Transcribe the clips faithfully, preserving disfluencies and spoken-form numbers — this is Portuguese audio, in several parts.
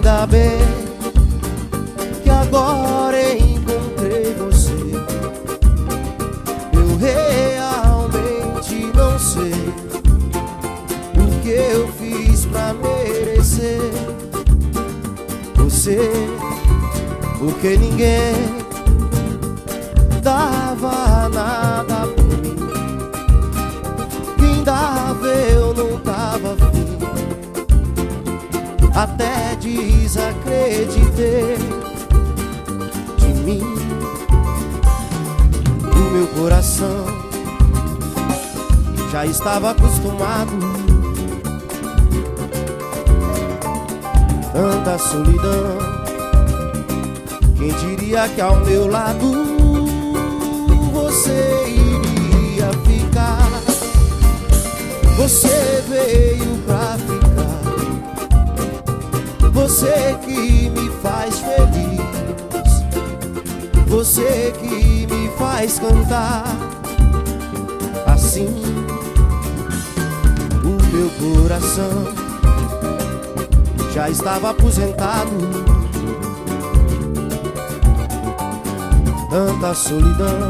Ainda bem que agora encontrei você. Eu realmente não sei o que eu fiz pra merecer você, porque ninguém dava nada por mim. Quem dava eu não tava afim. Até desacreditei de mim. O meu coração já estava acostumado. Tanta solidão, quem diria que ao meu lado você iria ficar? Você veio pra ficar. Você que me faz feliz, você que me faz cantar assim. O meu coração já estava aposentado. Tanta solidão,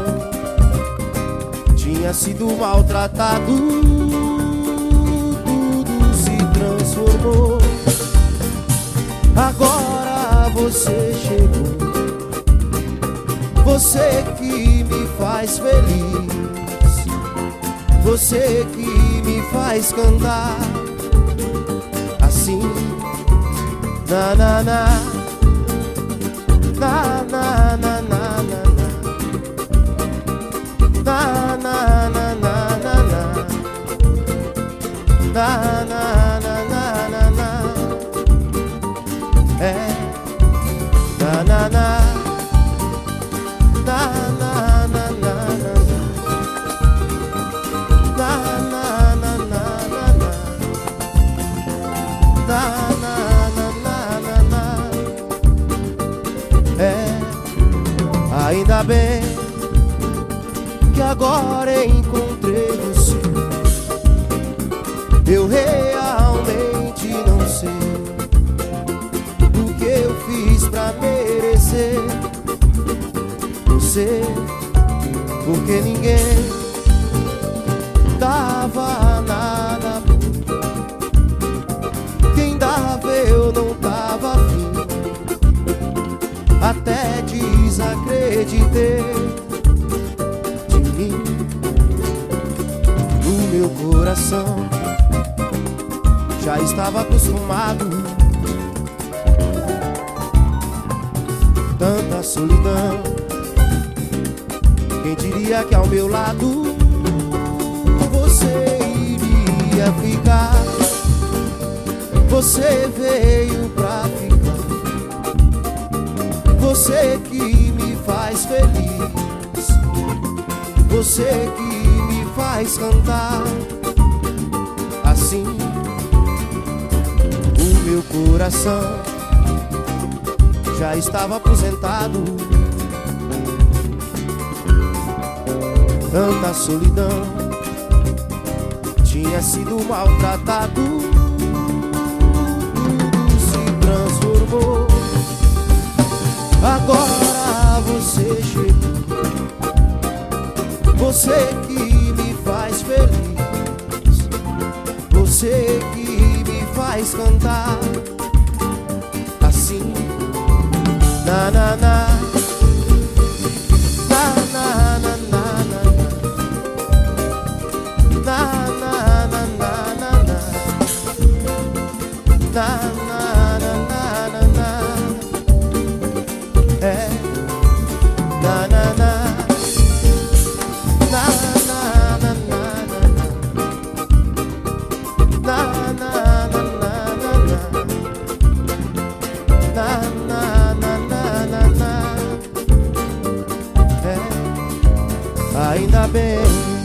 tinha sido maltratado. Tudo se transformou. Agora você chegou, você que me faz feliz, você que me faz cantar assim. Na na na, na na na na na, na na na na na na, na na na na na. É, na na na, na na na na na, na na na na na, na na na na na. É, ainda bem que agora encontrei você. Eu realmente não sei o que eu fiz pra merecer você, porque ninguém dava nada por mim. Quem dava eu não tava afim. Até desacreditei de mim. O meu coração já estava acostumado. Tanta solidão, quem diria que ao meu lado você iria ficar? Você veio pra ficar. Você que me faz feliz, você que me faz cantar assim. O meu coração já estava aposentado. Tanta solidão, tinha sido maltratado. Tudo se transformou. Agora você chegou, você que me faz feliz, você que me faz cantar assim. Na na na, na na na na, na na na na na, na na na na na. É, na na na, na na na na, na na na na na, na na. Ainda bem